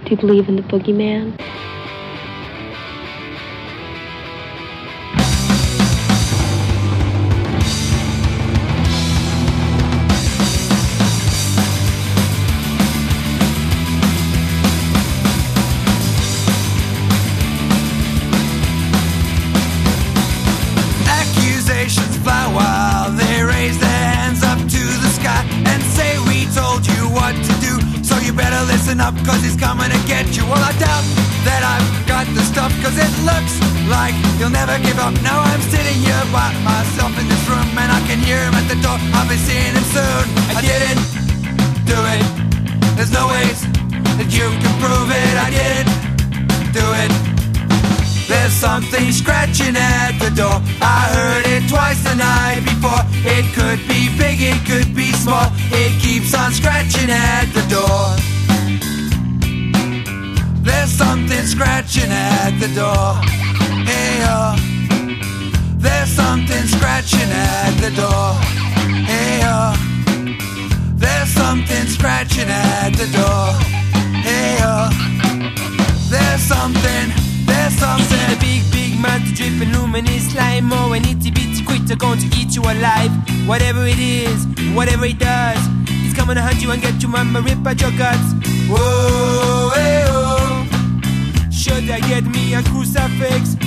Do you believe in the boogeyman? Accusations fly while they raise their hands up to the sky and say we told you what to do, so you better listen up cause he's coming to get you. Well, I doubt that I've got the stuff cause it looks like you'll never give up. Now I'm sitting here by myself in this room and I can hear him at the door. I'll be seeing him soon. I didn't do it. There's no ways that you can prove it. I didn't do it. There's something scratching at the door. I heard it twice the night before. It could be big, it could be small. It keeps on scratching at the door. There's something scratching at the door. Hey, oh. There's something scratching at the door. Hey, oh. There's something scratching at the door. Hey, oh. There's something. He's in a big, big monster dripping luminous slime. Oh, an itty bitty critter going to eat you alive. Whatever it is, whatever it does, he's coming to hunt you and get you, mama, rip at your guts. Whoa, hey, oh. Should I get me a crucifix?